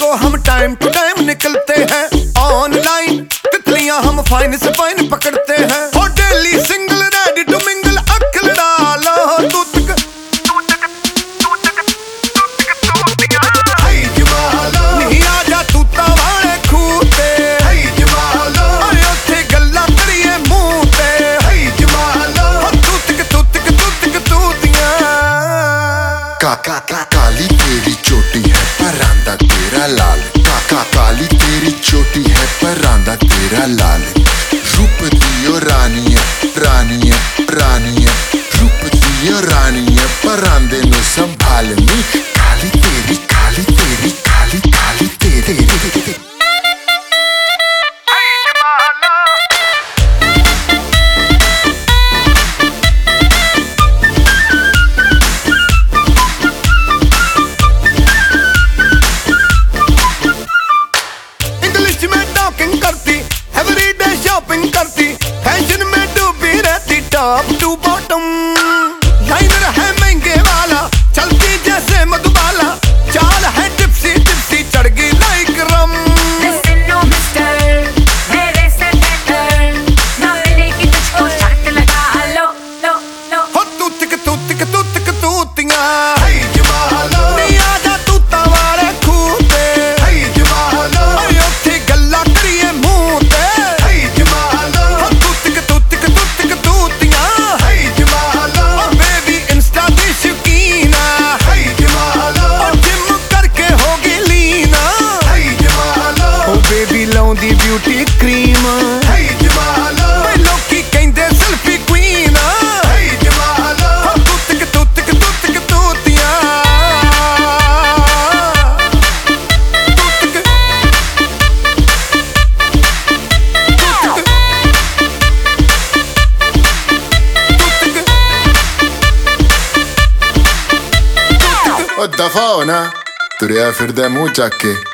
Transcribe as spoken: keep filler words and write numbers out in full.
को हम time to time निकलते हैं ऑनलाइन, तितलियां हम फाइन से फाइन पकड़ते हैं। हो daily single ready to mingle, अक्ल डालो तू तक नहीं आजा तू तावाले खूते अरे उत्थे गल्ला करिए मुंह ते तू तक तू तक तू तक तूतियां। काका का काली तेरी चोटी है परांदा तेरा लाल, काका काली तेरी चोटी है परांदा तेरा लाल। रूप दियो रानी है रानी है रानी है, रूप दियो रानी है परांदे नु संभाल नी। काली तेरी काली तेरी काली काली तेरी करती एवरीडे शॉपिंग करती, फैशन में डूबी रहती टॉप टू बॉटम। लाइनर है महंगे वाला, चलती जैसे मधुबाला, चाल है टिप्सी टिप्सी चढ़ गई लाइक रम। हो तू तिक तू तिक तू तिक तूतियां नहीं आजा तू तावाले खूते अरे उत्थे गल्ला करिए मुंह ते हो तू तिक तू तिक तू तिक तूतियां। ओ बेबी इंस्टा दी शौकीना और जिम करके होगी लीना, ओ बेबी लाउंदी ब्यूटी क्रीम लोकी कहंदे सेल्फी क्वीन। हो तू तिक तू तिक तू तिक तूतियां तू तिक ओ दफा हो ना, तुरिया फिरदा मुंह चक के।